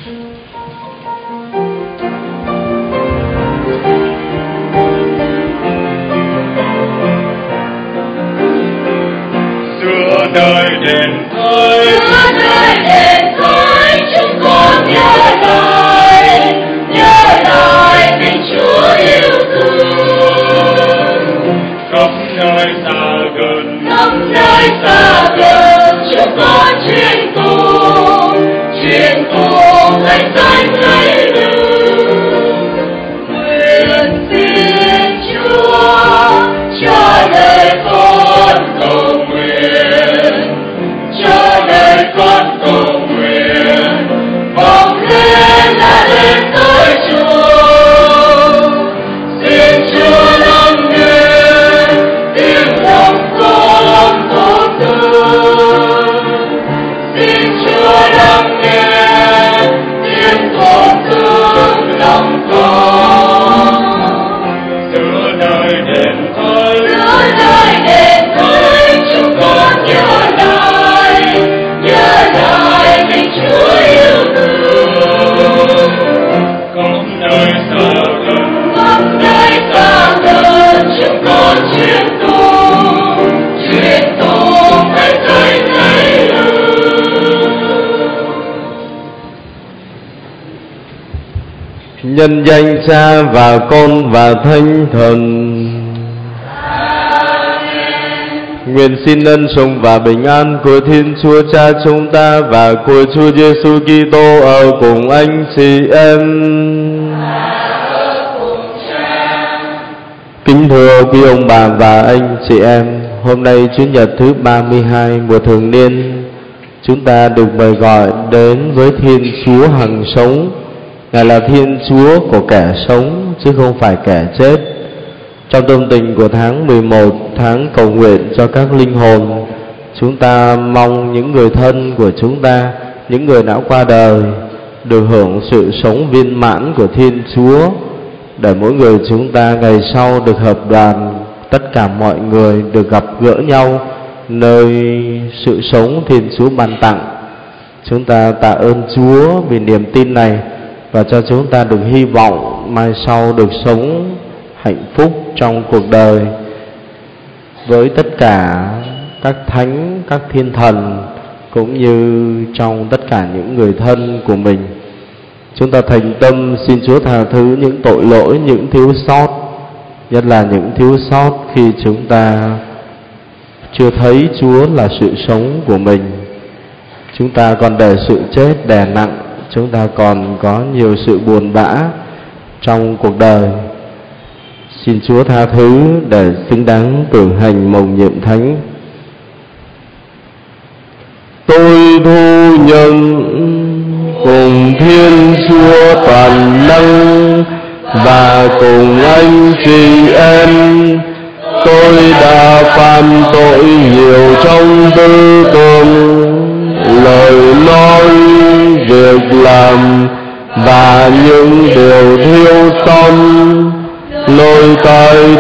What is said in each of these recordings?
Xưa đời đền thơi chúng con nhớ lại tình Chúa yêu thương. Khắp nơi xa gần chúng con chuyên cùng danh ấy đường. Nguyện xin Chúa cho đời con cầu nguyện, cho đời con cầu nguyện, vọng lên là đến tới Chúa. Xin Chúa lắng nghe tiếng lòng con thốt thương. Xin Chúa lắng nghe tiếng thốt thương lòng con. Giữa đời đền thơi chúng con nhớ lại tình Chúa yêu thương. Khắp nơi xa gần chúng con chuyên tụng danh ấy đường. Nhân danh Cha và Con và Thánh Thần. Nguyện xin ân sủng và bình an của Thiên Chúa Cha chúng ta và của Chúa Giêsu Kitô ở cùng anh chị em. Kính thưa quý ông bà và anh chị em, hôm nay Chủ nhật thứ 32 mùa thường niên, chúng ta được mời gọi đến với Thiên Chúa hằng sống. Ngài là Thiên Chúa của kẻ sống chứ không phải kẻ chết. Trong tâm tình của tháng 11, tháng cầu nguyện cho các linh hồn, chúng ta mong những người thân của chúng ta, những người đã qua đời, được hưởng sự sống viên mãn của Thiên Chúa, để mỗi người chúng ta ngày sau được hợp đoàn, tất cả mọi người được gặp gỡ nhau nơi sự sống Thiên Chúa ban tặng. Chúng ta tạ ơn Chúa vì niềm tin này và cho chúng ta được hy vọng mai sau được sống hạnh phúc trong cuộc đời với tất cả các thánh, các thiên thần, cũng như trong tất cả những người thân của mình. Chúng ta thành tâm xin Chúa tha thứ những tội lỗi, những thiếu sót, nhất là những thiếu sót khi chúng ta chưa thấy Chúa là sự sống của mình. Chúng ta còn để sự chết đè nặng, chúng ta còn có nhiều sự buồn bã trong cuộc đời. Xin Chúa tha thứ để xứng đáng cử hành mầu nhiệm thánh. Tôi thu nhận cùng Thiên Chúa toàn năng và cùng anh chị em, tôi đã phạm tội nhiều trong tư tưởng, lời nói, việc làm và những điều thiếu sót. Lỗi tại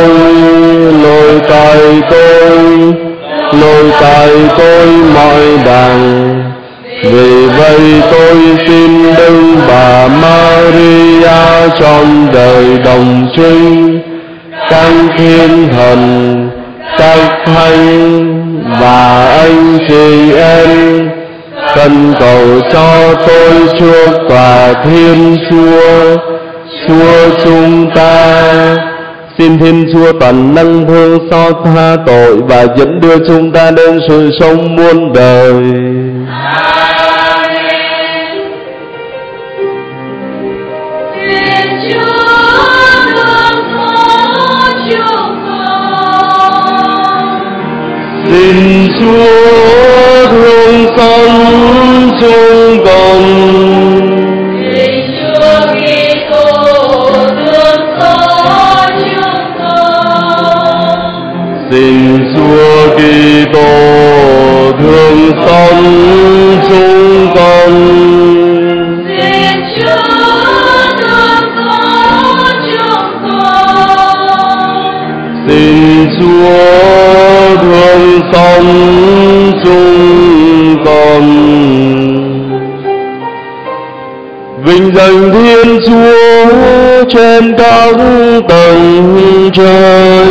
tôi mọi đàng. Vì vậy tôi xin Đức Bà Maria trong đời đồng trinh, các thiên thần, các thánh và anh chị em, cần cầu cho tôi trước tòa Thiên Chúa, Chúa chúng ta. Xin Thiên Chúa toàn năng thương xót tha tội và dẫn đưa chúng ta đến sự sống muôn đời. Xin Chúa thương xót chúng con. Xin Chúa Kitô thương xót chúng con. Xin Chúa Kitô thương xót vinh danh Thiên Chúa trên các tầng trời.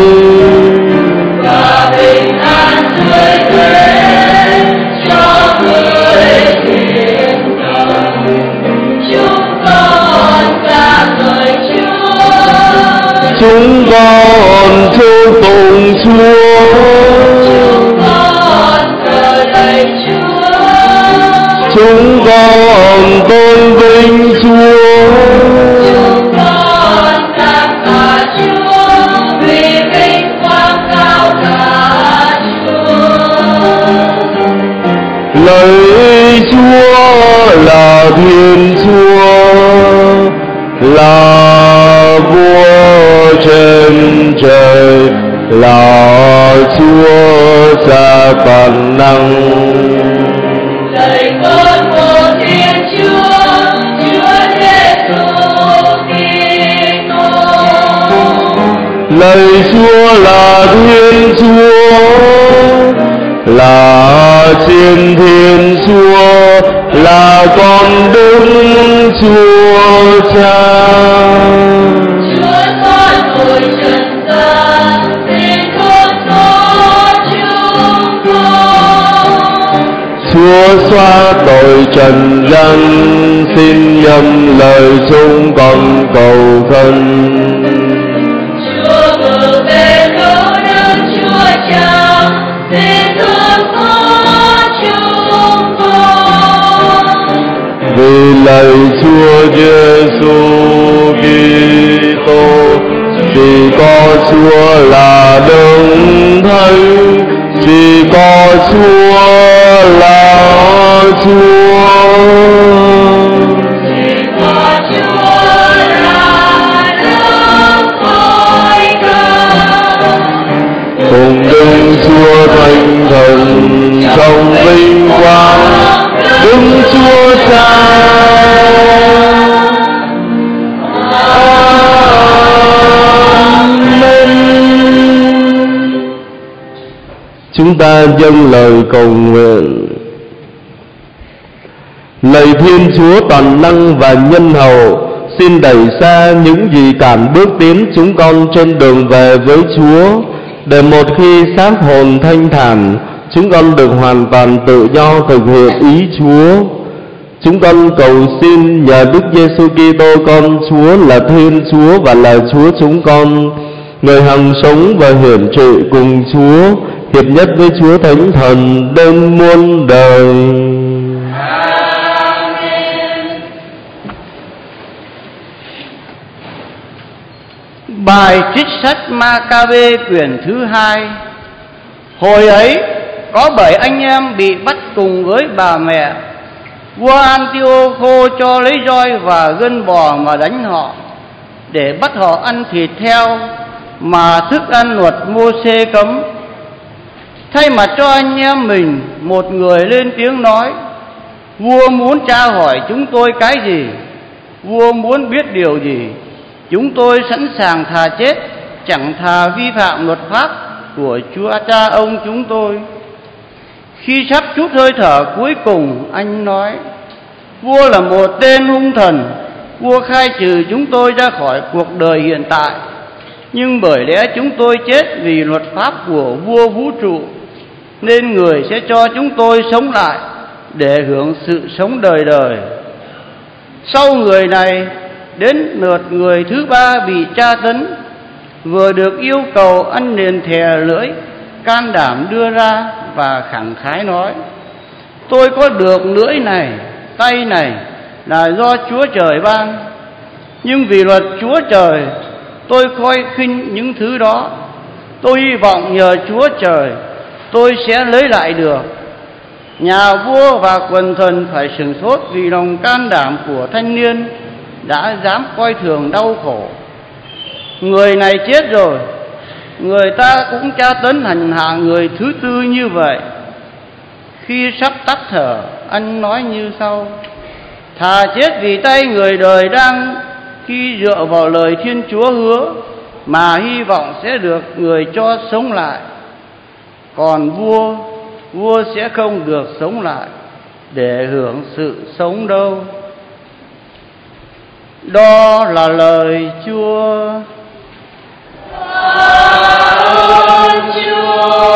Và bình an dưới thế cho người thiện thần. Chúng con ca ngợi Chúa. Chúng con chúc tụng Chúa. Chúng con thờ lạy Chúa. Chúng con tôn vinh Chúa. Chúng con cảm tạ Chúa vì vinh quang cao cả Chúa. Lạy Chúa là Thiên Chúa, là Vua trên trời, là Chúa cha toàn năng. Lạy con một Thiên Chúa, Chúa Giêsu Kitô. Lạy Chúa là Thiên Chúa, là trên Thiên Chúa, là con Đức Chúa Cha. Chúa xóa tội trần gian, xin thương xót chúng con. Chúa xóa tội trần gian, xin nhầm lời chúng con cầu khấn. Chúa ngự về cứu đức Chúa Cha, xin thương xót chúng con. Vì lạy Chúa Giêsu Kitô, chỉ có Chúa là Đấng Thánh, chỉ có Chúa là Chúa. Chỉ có Chúa là Đấng tối cao. Cùng Đức Chúa Thánh Thần trong vinh quang, Đức Chúa Cha. Amen. Chúng ta dâng lời cầu nguyện. Lạy Thiên Chúa toàn năng và nhân hậu, xin đẩy xa những gì cản bước tiến chúng con trên đường về với Chúa, để một khi xác hồn thanh thản, chúng con được hoàn toàn tự do thực hiện ý Chúa. Chúng con cầu xin nhờ Đức Giêsu Kitô con Chúa là Thiên Chúa và là Chúa chúng con, người hằng sống và hiển trị cùng Chúa, hiệp nhất với Chúa Thánh Thần đến muôn đời. Bài trích sách Ma-ca-bê quyển thứ 2. Hồi ấy có 7 anh em bị bắt cùng với bà mẹ. Vua Antioco cho lấy roi và gân bò mà đánh họ, để bắt họ ăn thịt heo mà thức ăn luật Mô-sê cấm. Thay mặt cho anh em mình, một người lên tiếng nói: Vua muốn tra hỏi chúng tôi cái gì? Vua muốn biết điều gì? Chúng tôi sẵn sàng thà chết, chẳng thà vi phạm luật pháp của Chúa cha ông chúng tôi. Khi sắp trút hơi thở cuối cùng, anh nói: Vua là một tên hung thần. Vua khai trừ chúng tôi ra khỏi cuộc đời hiện tại, nhưng bởi lẽ chúng tôi chết vì luật pháp của vua vũ trụ, nên người sẽ cho chúng tôi sống lại để hưởng sự sống đời đời. Sau người này, đến lượt người thứ ba bị tra tấn, vừa được yêu cầu ăn liền thè lưỡi, can đảm đưa ra và khẳng khái nói: Tôi có được lưỡi này, tay này là do Chúa Trời ban, nhưng vì luật Chúa Trời tôi coi khinh những thứ đó. Tôi hy vọng nhờ Chúa Trời tôi sẽ lấy lại được. Nhà vua và quần thần phải sửng sốt vì lòng can đảm của thanh niên đã dám coi thường đau khổ. Người này chết rồi, người ta cũng tra tấn hành hạ người thứ tư như vậy. Khi sắp tắt thở, anh nói như sau: Thà chết vì tay người đời đang, khi dựa vào lời Thiên Chúa hứa mà hy vọng sẽ được người cho sống lại. Còn vua sẽ không được sống lại để hưởng sự sống đâu. Đó là lời Chúa. Ơn Chúa.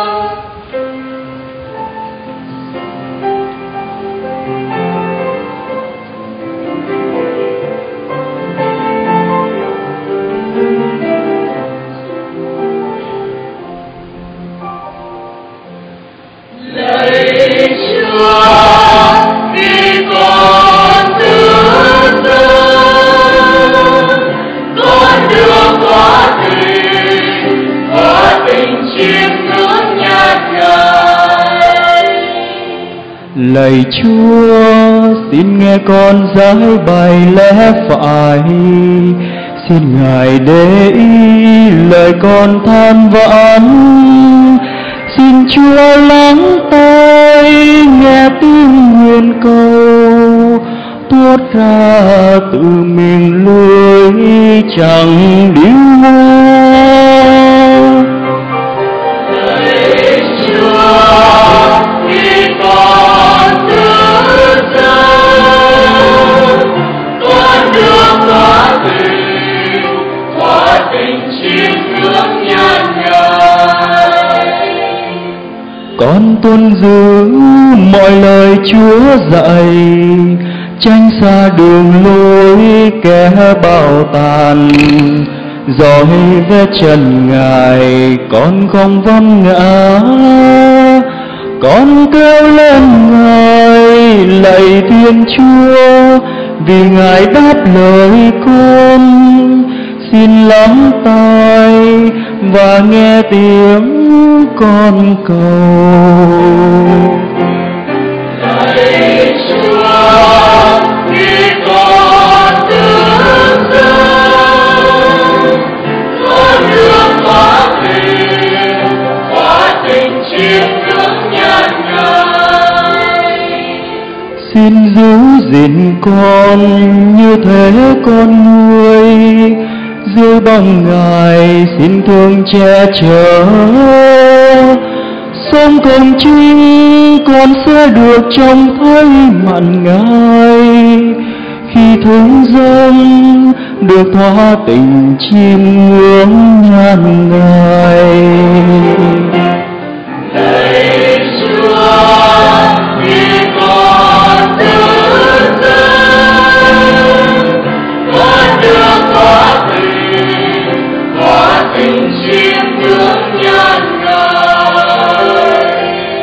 Lạy Chúa, vì con thương xót, con được có tình chiêm ngưỡng nhạt Ngài. Lạy Chúa, xin nghe con giải bày lẽ phải, xin Ngài để ý lời con than vãn. Xin Chúa lắng tai nghe tiếng nguyện cầu, tuốt ra từ miệng lưỡi chẳng điêu ngoa. Lạy Chúa, vì con thương xót, con được có tình chiêm ngưỡng nhạt Ngài. Con tuân giữ mọi lời Chúa dạy, tránh xa đường lối kẻ bạo tàn. Dõi vết chân Ngài con không vấp ngã, con kêu lên Ngài lạy Thiên Chúa, vì Ngài đáp lời con. Xin lắng tai và nghe tiếng con cầu. Lạy Chúa, vì con thương xót, con được có tình chiêm ngưỡng nhạt Ngài. Xin giữ gìn con như thế con người, dưới bóng Ngài xin thương che chở. Sống công chính con sẽ được trông thấy mặt Ngài, khi thức giấc được thỏa tình chiêm ngưỡng nhan Ngài. Lạy Chúa, vì con thương xót, con được có tình chiêm ngưỡng nhan Ngài.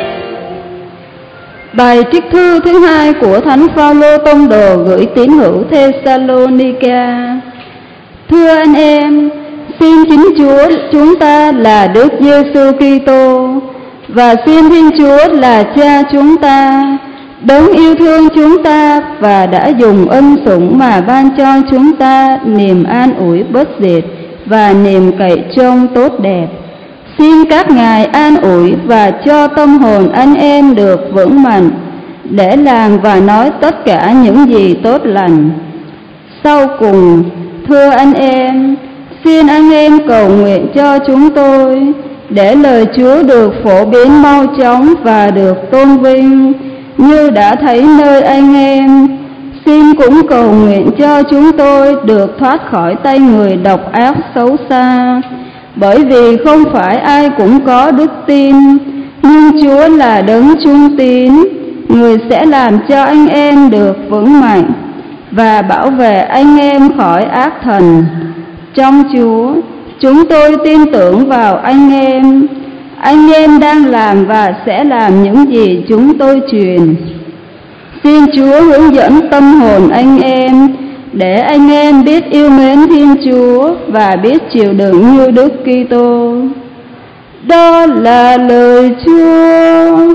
Bài trích thư thứ hai của Thánh Phaolô tông đồ gửi tín hữu Thessalonica. Thưa anh em, xin chính Chúa chúng ta là Đức Giêsu Kitô và xin Thiên Chúa là Cha chúng ta, đấng yêu thương chúng ta và đã dùng ân sủng mà ban cho chúng ta niềm an ủi bất diệt và niềm cậy trông tốt đẹp. Xin các Ngài an ủi và cho tâm hồn anh em được vững mạnh để làm và nói tất cả những gì tốt lành. Sau cùng, thưa anh em, xin anh em cầu nguyện cho chúng tôi để lời Chúa được phổ biến mau chóng và được tôn vinh như đã thấy nơi anh em. Xin cũng cầu nguyện cho chúng tôi được thoát khỏi tay người độc ác xấu xa, bởi vì không phải ai cũng có đức tin, nhưng Chúa là đấng trung tín, người sẽ làm cho anh em được vững mạnh và bảo vệ anh em khỏi ác thần. Trong Chúa, chúng tôi tin tưởng vào anh em đang làm và sẽ làm những gì chúng tôi truyền. Xin Chúa hướng dẫn tâm hồn anh em, để anh em biết yêu mến Thiên Chúa và biết chịu đựng như Đức Kitô. Đó là lời Chúa.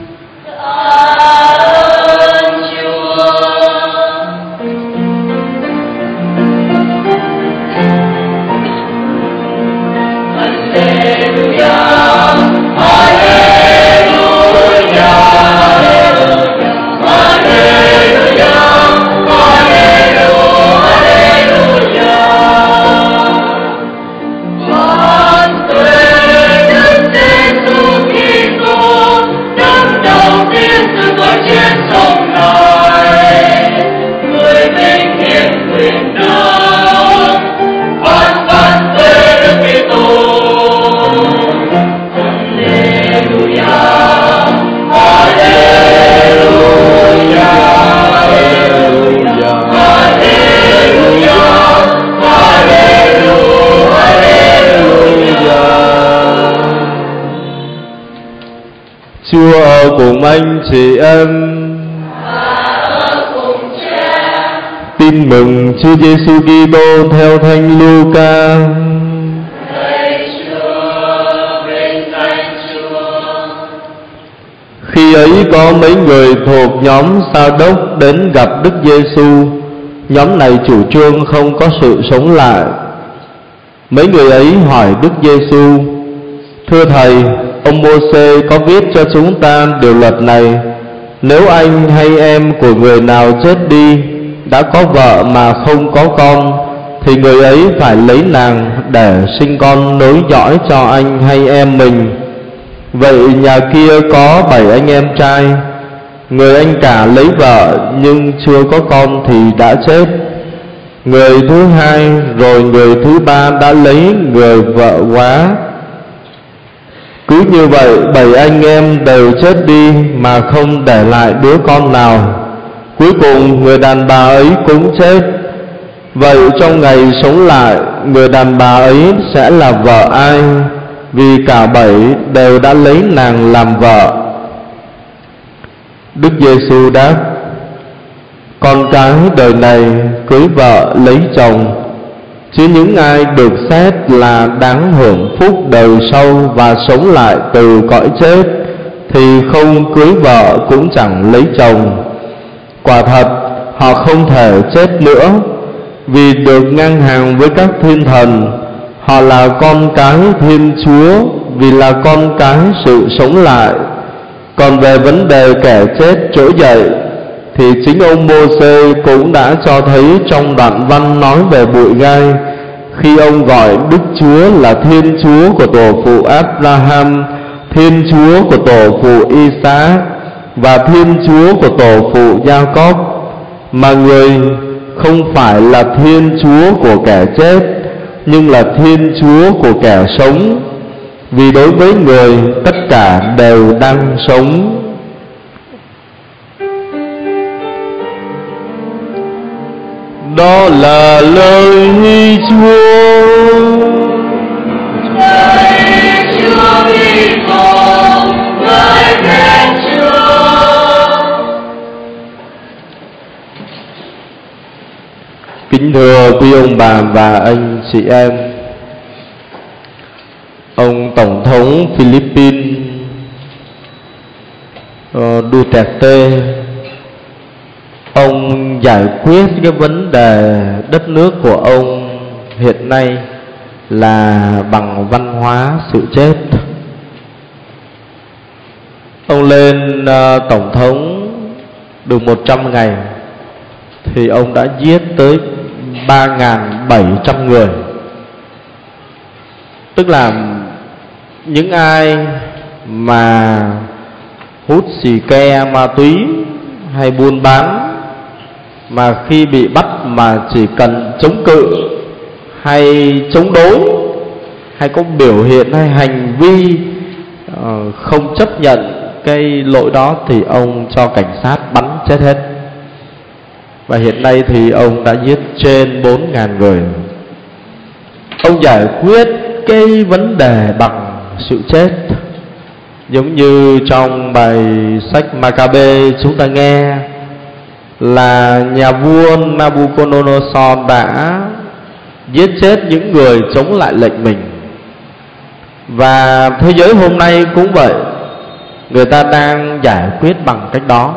Ơn Chúa. Chiến sống cùng anh chị em. Tin mừng Chúa Giêsu Kitô theo Thánh Luca. Khi ấy có mấy người thuộc nhóm Sa Đốc đến gặp Đức Giêsu. Nhóm này chủ trương không có sự sống lại. Mấy người ấy hỏi Đức Giêsu: Thưa Thầy, ông Mô-sê có viết cho chúng ta điều luật này: nếu anh hay em của người nào chết đi, đã có vợ mà không có con, thì người ấy phải lấy nàng để sinh con nối dõi cho anh hay em mình. Vậy nhà kia có 7 anh em trai. Người anh cả lấy vợ nhưng chưa có con thì đã chết. Người thứ hai rồi người thứ ba đã lấy người vợ quá. Cứ như vậy 7 anh em đều chết đi mà không để lại đứa con nào. Cuối cùng người đàn bà ấy cũng chết. Vậy trong ngày sống lại, người đàn bà ấy sẽ là vợ ai? Vì cả 7 đều đã lấy nàng làm vợ. Đức Giêsu đáp: con cái đời này cưới vợ lấy chồng, chứ những ai được xét là đáng hưởng phúc đời sau và sống lại từ cõi chết thì không cưới vợ cũng chẳng lấy chồng. Quả thật họ không thể chết nữa, vì được ngang hàng với các thiên thần. Họ là con cái Thiên Chúa, vì là con cái sự sống lại. Còn về vấn đề kẻ chết trỗi dậy thì chính ông Mô-sê cũng đã cho thấy trong đoạn văn nói về bụi gai, khi ông gọi Đức Chúa là Thiên Chúa của tổ phụ Abraham, Thiên Chúa của tổ phụ Isaac và Thiên Chúa của tổ phụ Gia-cốp, mà người không phải là Thiên Chúa của kẻ chết, nhưng là Thiên Chúa của kẻ sống. Vì đối với người tất cả đều đang sống. Đó là lời Chúa. Lời Chúa Kitô, lời khen Chúa. Kính thưa quý ông bà và anh chị em, ông Tổng thống Philippines Duterte, ông giải quyết cái vấn đề đất nước của ông hiện nay là bằng văn hóa sự chết. Ông lên Tổng thống được 100 ngày thì ông đã giết tới 3.700 người. Tức là những ai mà hút xì ke, ma túy hay buôn bán, mà khi bị bắt mà chỉ cần chống cự hay chống đối, hay có biểu hiện hay hành vi không chấp nhận cái lỗi đó thì ông cho cảnh sát bắn chết hết. Và hiện nay thì ông đã giết trên 4.000 người. Ông giải quyết cái vấn đề bằng sự chết. Giống như trong bài sách Maccabe chúng ta nghe là nhà vua Nabucodonosor đã giết chết những người chống lại lệnh mình. Và thế giới hôm nay cũng vậy, người ta đang giải quyết bằng cách đó.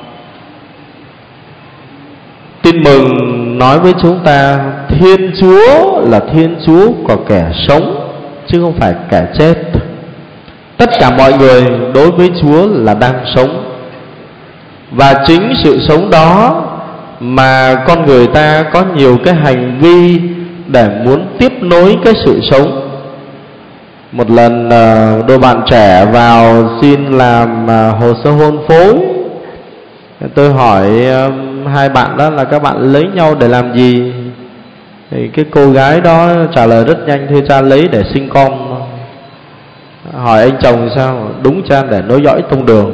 Tin mừng nói với chúng ta Thiên Chúa là Thiên Chúa của kẻ sống, chứ không phải kẻ chết. Tất cả mọi người đối với Chúa là đang sống. Và chính sự sống đó mà con người ta có nhiều cái hành vi để muốn tiếp nối cái sự sống. Một lần đôi bạn trẻ vào xin làm hồ sơ hôn phối. Tôi hỏi hai bạn đó là các bạn lấy nhau để làm gì? Thì cái cô gái đó trả lời rất nhanh: thưa cha, lấy để sinh con. Hỏi anh chồng sao? Đúng cha, để nối dõi tông đường.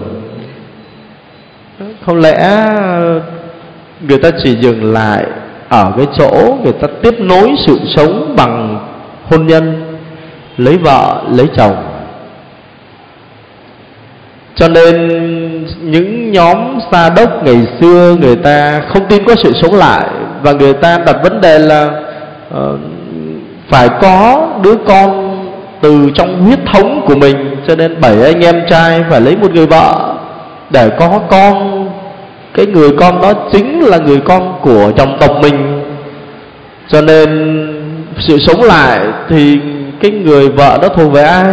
Không lẽ người ta chỉ dừng lại ở cái chỗ người ta tiếp nối sự sống bằng hôn nhân, lấy vợ, lấy chồng? Cho nên những nhóm Sa Đốc ngày xưa người ta không tin có sự sống lại, và người ta đặt vấn đề là phải có đứa con từ trong huyết thống của mình, cho nên 7 anh em trai phải lấy một người vợ để có con. Cái người con đó chính là người con của dòng tộc mình. Cho nên sự sống lại thì cái người vợ đó thuộc về ai?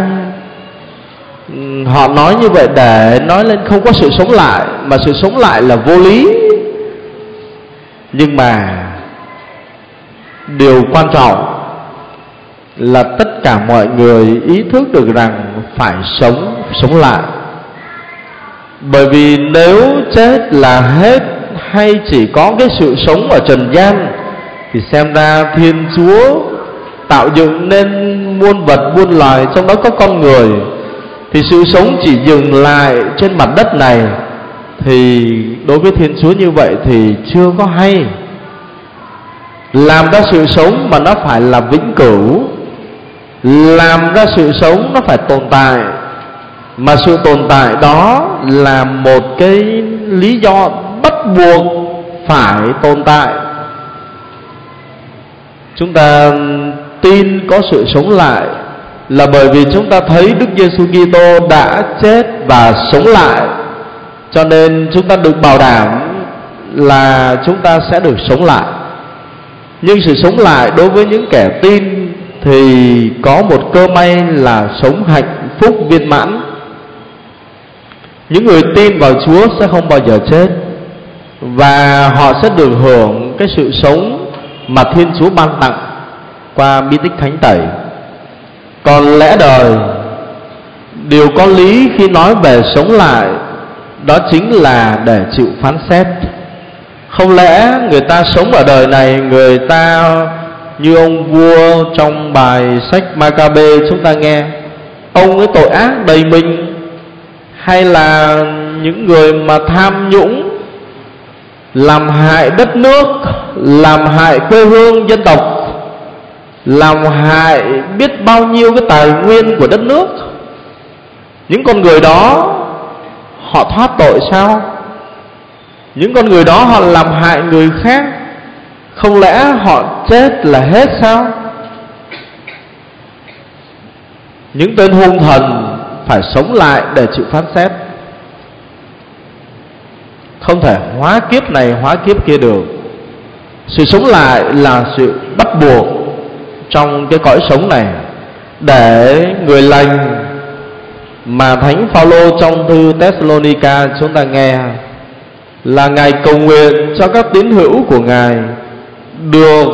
Họ nói như vậy để nói lên không có sự sống lại, mà sự sống lại là vô lý. Nhưng mà điều quan trọng là tất cả mọi người ý thức được rằng phải sống lại. Bởi vì nếu chết là hết, hay chỉ có cái sự sống ở trần gian, thì xem ra Thiên Chúa tạo dựng nên muôn vật muôn loài, trong đó có con người, thì sự sống chỉ dừng lại trên mặt đất này, thì đối với Thiên Chúa như vậy thì chưa có hay. Làm ra sự sống mà nó phải là vĩnh cửu, làm ra sự sống nó phải tồn tại, mà sự tồn tại đó là một cái lý do bắt buộc phải tồn tại. Chúng ta tin có sự sống lại là bởi vì chúng ta thấy Đức Giêsu Kitô đã chết và sống lại, cho nên chúng ta được bảo đảm là chúng ta sẽ được sống lại. Nhưng sự sống lại đối với những kẻ tin thì có một cơ may là sống hạnh phúc viên mãn. Những người tin vào Chúa sẽ không bao giờ chết, và họ sẽ được hưởng cái sự sống mà Thiên Chúa ban tặng qua bí tích thánh tẩy. Còn lẽ đời, điều có lý khi nói về sống lại đó chính là để chịu phán xét. Không lẽ người ta sống ở đời này, người ta như ông vua trong bài sách Ma-ca-bê chúng ta nghe, ông ấy tội ác đầy mình, hay là những người mà tham nhũng, làm hại đất nước, làm hại quê hương dân tộc, làm hại biết bao nhiêu cái tài nguyên của đất nước, những con người đó họ thoát tội sao? Những con người đó họ làm hại người khác, không lẽ họ chết là hết sao? Những tên hung thần phải sống lại để chịu phán xét, không thể hóa kiếp này hóa kiếp kia được. Sự sống lại là sự bắt buộc trong cái cõi sống này, để người lành mà Thánh Phaolô trong thư Thessalonica chúng ta nghe là Ngài cầu nguyện cho các tín hữu của Ngài được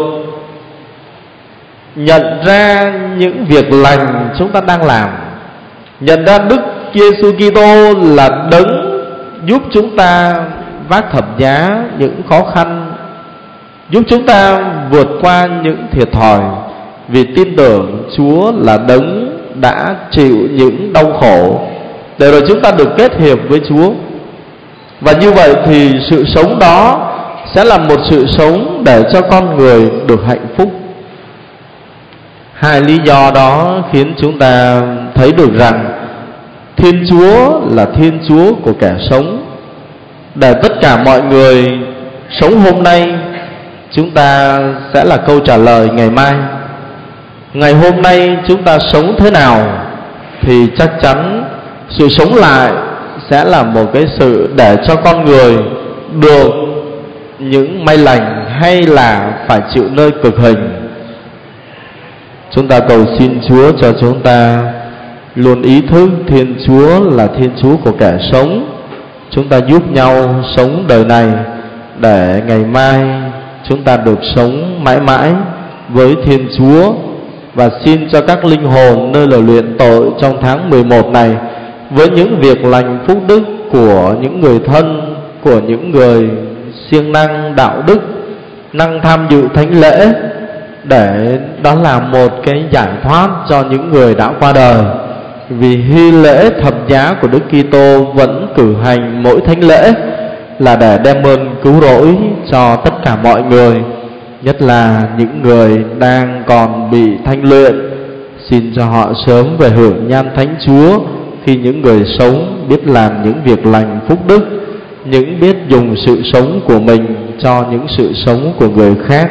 nhận ra những việc lành chúng ta đang làm, nhận ra Đức Giêsu Kitô là đấng giúp chúng ta vác thập giá những khó khăn, giúp chúng ta vượt qua những thiệt thòi, vì tin tưởng Chúa là đấng đã chịu những đau khổ để rồi chúng ta được kết hiệp với Chúa. Và như vậy thì sự sống đó sẽ là một sự sống để cho con người được hạnh phúc. Hai lý do đó khiến chúng ta thấy được rằng Thiên Chúa là Thiên Chúa của kẻ sống. Để tất cả mọi người sống hôm nay, chúng ta sẽ là câu trả lời ngày mai. Ngày hôm nay chúng ta sống thế nào thì chắc chắn sự sống lại sẽ là một cái sự để cho con người được những may lành, hay là phải chịu nơi cực hình. Chúng ta cầu xin Chúa cho chúng ta luôn ý thức Thiên Chúa là Thiên Chúa của kẻ sống. Chúng ta giúp nhau sống đời này để ngày mai chúng ta được sống mãi mãi với Thiên Chúa. Và xin cho các linh hồn nơi lò luyện tội trong tháng 11 này, với những việc lành phúc đức của những người thân, của những người siêng năng đạo đức, năng tham dự thánh lễ, để đó là một cái giải thoát cho những người đã qua đời. Vì hy lễ thập giá của Đức Kitô vẫn cử hành mỗi thánh lễ là để đem ơn cứu rỗi cho tất cả mọi người, nhất là những người đang còn bị thanh luyện. Xin cho họ sớm về hưởng nhan thánh Chúa khi những người sống biết làm những việc lành phúc đức, những biết dùng sự sống của mình cho những sự sống của người khác.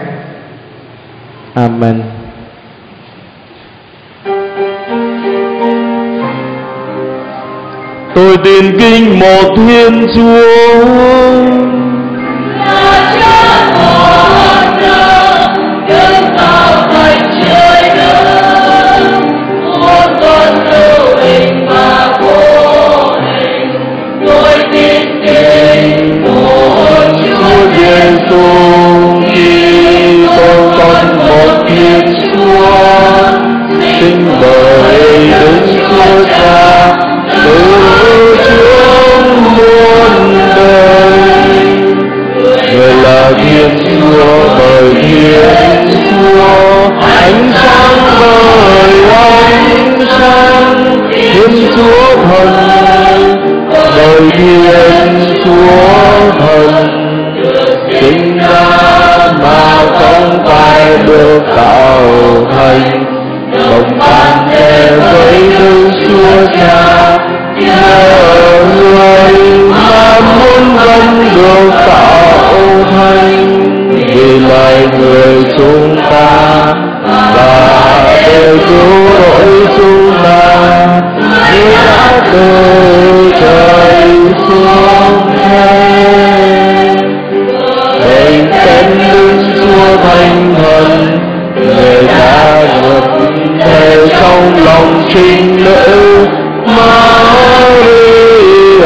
Amen. Tôi tin kính một Thiên Chúa, sinh bởi Đức Chúa Cha từ trước muôn đời. Người là Thiên Chúa bởi Thiên Chúa, ánh sáng bởi ánh sáng. Thiên Chúa thần bởi Thiên Chúa thần, sinh ra mà không phải được tạo thành, đồng ban thế với Đức Chúa Cha. Nhờ người mà muôn dân được tạo thành, vì lại người chúng ta và để cứu rỗi chúng ta, người đã từ trời xuống thế. Bởi tên Đức Chúa Thánh Thần, người đã nhập thể trong lòng trinh nữ Maria,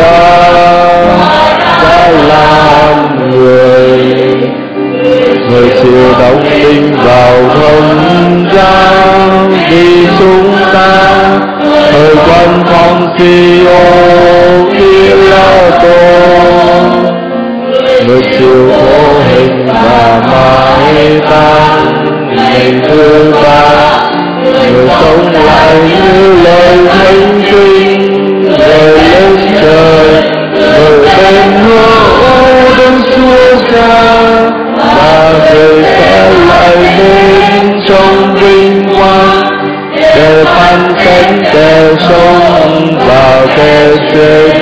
đã làm người. Người chịu đóng đinh vào thập giá vì chúng ta, thời quan phong Phi-ô Phi-la-tô. Người chịu khổ hình và mai táng, ngày thứ ba người sống lại như lời thánh kinh, rồi lên trời ngồi bên hữu Đức Chúa Cha, và người sẽ lại đến trong vinh quang để phán xét kẻ sống và kẻ chết.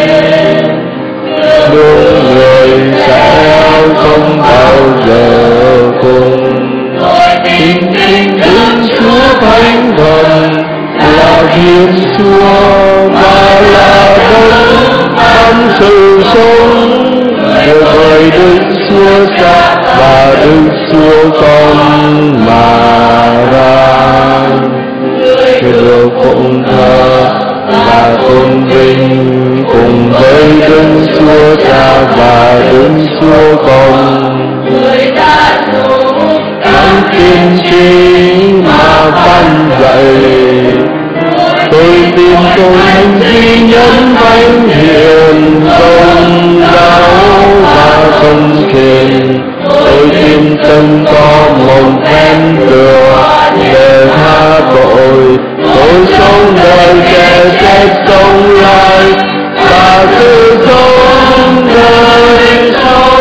Nhưng người sẽ không bao giờ cùng. Kính kính Đức Chúa Thánh Thần là Thiên Chúa và là Đấng ban sự sống, được bởi Đức Chúa Cha và Đức Chúa Con mà ra. Người được phụng thờ và tôn vinh cùng với Đức Chúa Cha và Đức Chúa Con. Người đã dùng thánh tiên tri mà văn dạy. Tôi tin tôi thánh duy nhân thánh hiền, công giáo và công thiền. Tôi tin từng có một phen cửa để tha tội. Tôi sống đời kẻ chết sống lại và sự sống đời sau.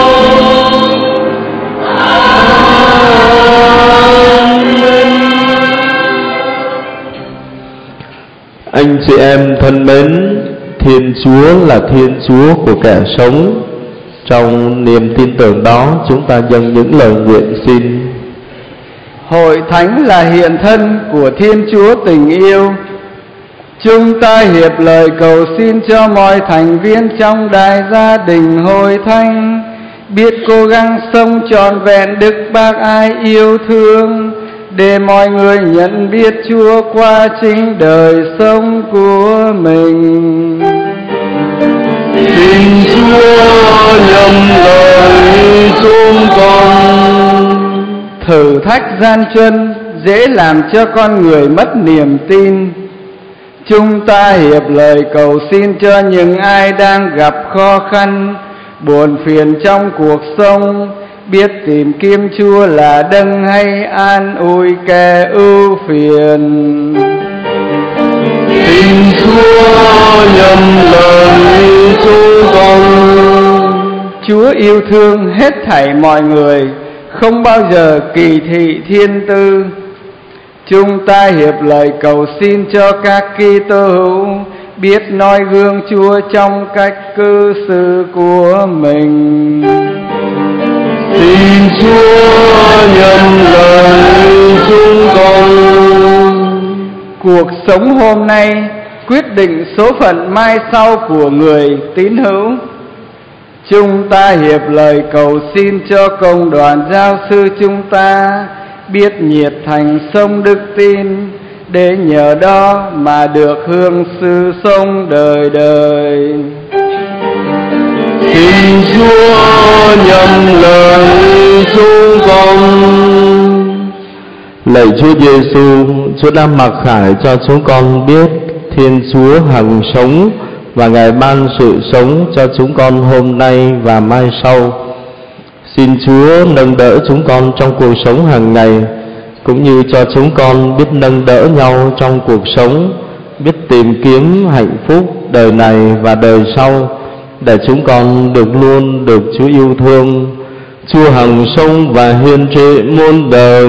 Anh chị em thân mến, Thiên Chúa là Thiên Chúa của kẻ sống. Trong niềm tin tưởng đó, chúng ta dâng những lời nguyện xin. Hội thánh là hiện thân của Thiên Chúa tình yêu. Chúng ta hiệp lời cầu xin cho mọi thành viên trong đại gia đình hội thánh biết cố gắng sống trọn vẹn đức bác ái yêu thương, để mọi người nhận biết Chúa qua chính đời sống của mình. Xin Chúa nhầm lời chúng con. Thử thách gian truân dễ làm cho con người mất niềm tin. Chúng ta hiệp lời cầu xin cho những ai đang gặp khó khăn, buồn phiền trong cuộc sống, biết tìm kiếm Chúa là đấng hay an ủi kẻ ưu phiền. Xin Chúa nhầm lời chúng con. Chúa yêu thương hết thảy mọi người, không bao giờ kỳ thị thiên tư. Chúng ta hiệp lời cầu xin cho các Kitô hữu biết noi gương Chúa trong cách cư xử của mình. Xin Chúa nhân lời chúng con. Cuộc sống hôm nay quyết định số phận mai sau của người tín hữu. Chúng ta hiệp lời cầu xin cho công đoàn giáo sư chúng ta biết nhiệt thành sống đức tin, để nhờ đó mà được hưởng sự sống đời đời. Xin Chúa nhân lời chúng con. Lạy Chúa Giêsu, Chúa đã mặc khải cho chúng con biết Thiên Chúa hằng sống, và Ngài ban sự sống cho chúng con hôm nay và mai sau. Xin Chúa nâng đỡ chúng con trong cuộc sống hàng ngày, cũng như cho chúng con biết nâng đỡ nhau trong cuộc sống, biết tìm kiếm hạnh phúc đời này và đời sau, để chúng con luôn được Chúa yêu thương. Chúa hằng sống và hiên trị muôn đời.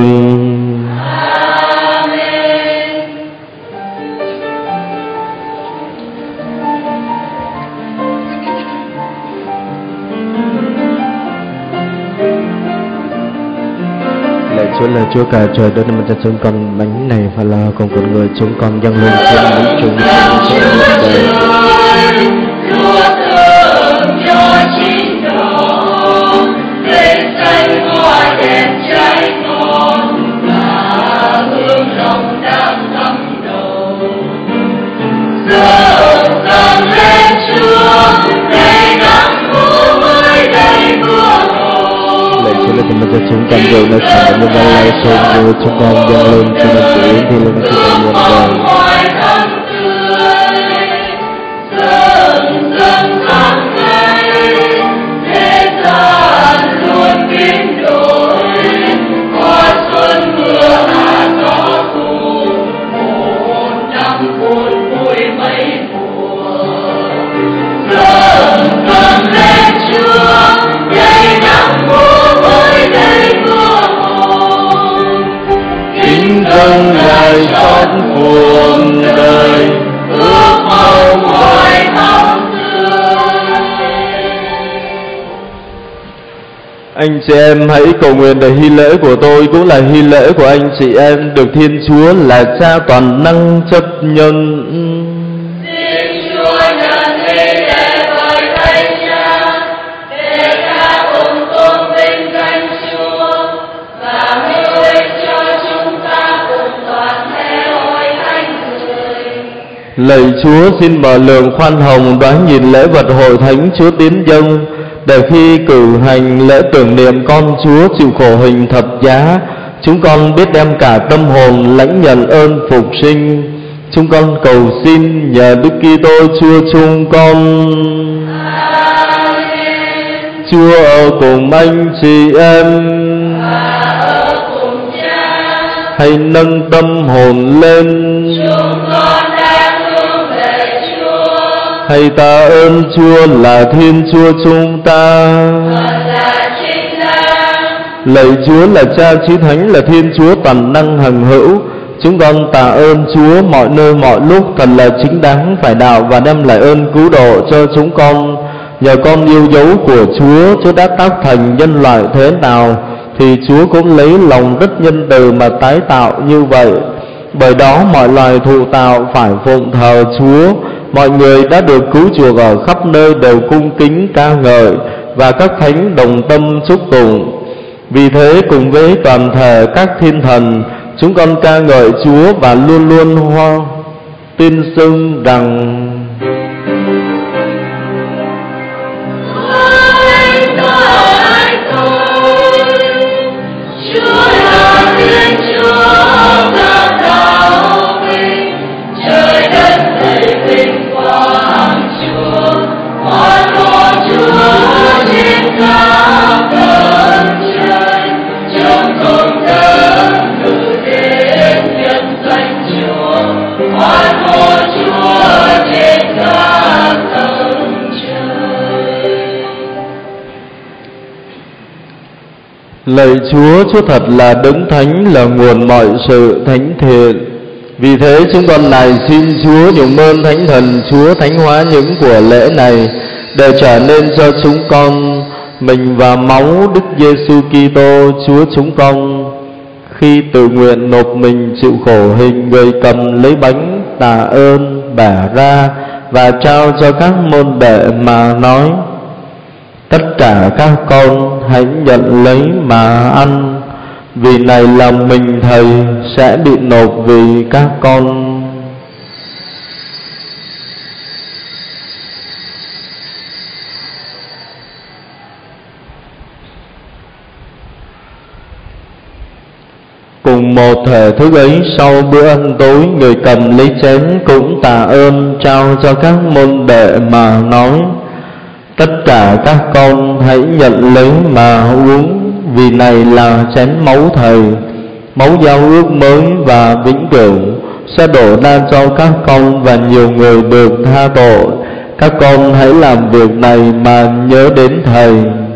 Chúa là Chúa cả trời đất, mà cho chúng con bánh này và là cùng con người chúng con dâng lên trên bánh chúng cho chúng con rồi nó sản phẩm và lai xôn của chúng con dâng lên cho nó tử thì lên cho nó muôn đời. Dâng Ngài xót cuồng đời, ước mong hoài thắm tươi. Anh chị em hãy cầu nguyện để hy lễ của tôi cũng là hy lễ của anh chị em được Thiên Chúa là Cha toàn năng chấp nhận. Lạy Chúa, xin mở lượng khoan hồng đoán nhìn lễ vật hội thánh Chúa tiến dâng, để khi cử hành lễ tưởng niệm con Chúa chịu khổ hình thập giá, chúng con biết đem cả tâm hồn lãnh nhận ơn phục sinh. Chúng con cầu xin nhờ Đức Kitô Chúa chúng con. Amen. Chúa ở cùng anh chị em, hãy nâng tâm hồn lên. Hãy tạ ơn Chúa là Thiên Chúa chúng ta. Lạy Chúa là Cha Chí Thánh, là Thiên Chúa toàn năng hằng hữu. Chúng con tạ ơn Chúa mọi nơi mọi lúc, thật là chính đáng phải đạo và đem lại ơn cứu độ cho chúng con. Nhờ con yêu dấu của Chúa, Chúa đã tác thành nhân loại thế nào, thì Chúa cũng lấy lòng rất nhân từ mà tái tạo như vậy. Bởi đó mọi loài thụ tạo phải phụng thờ Chúa. Mọi người đã được cứu chuộc ở khắp nơi đều cung kính ca ngợi, và các thánh đồng tâm chúc tụng. Vì thế cùng với toàn thể các thiên thần, chúng con ca ngợi Chúa và luôn luôn tin xưng rằng: Lạy Chúa, Chúa thật là đấng thánh, là nguồn mọi sự thánh thiện. Vì thế chúng con này xin Chúa nhường ơn Thánh Thần Chúa thánh hóa những của lễ này, để trở nên cho chúng con mình và máu Đức Giêsu Kitô Chúa chúng con, khi tự nguyện nộp mình chịu khổ hình người cầm lấy bánh tạ ơn, bẻ ra và trao cho các môn đệ mà nói: tất cả các con hãy nhận lấy mà ăn, vì này là mình Thầy sẽ bị nộp vì các con. Cùng một thể thức ấy, sau bữa ăn tối, người cầm lấy chén cũng tạ ơn, trao cho các môn đệ mà nói: tất cả các con hãy nhận lấy mà uống, vì này là chén máu Thầy, máu giao ước mới và vĩnh cửu, sẽ đổ ra cho các con và nhiều người được tha tội. Các con hãy làm việc này mà nhớ đến Thầy.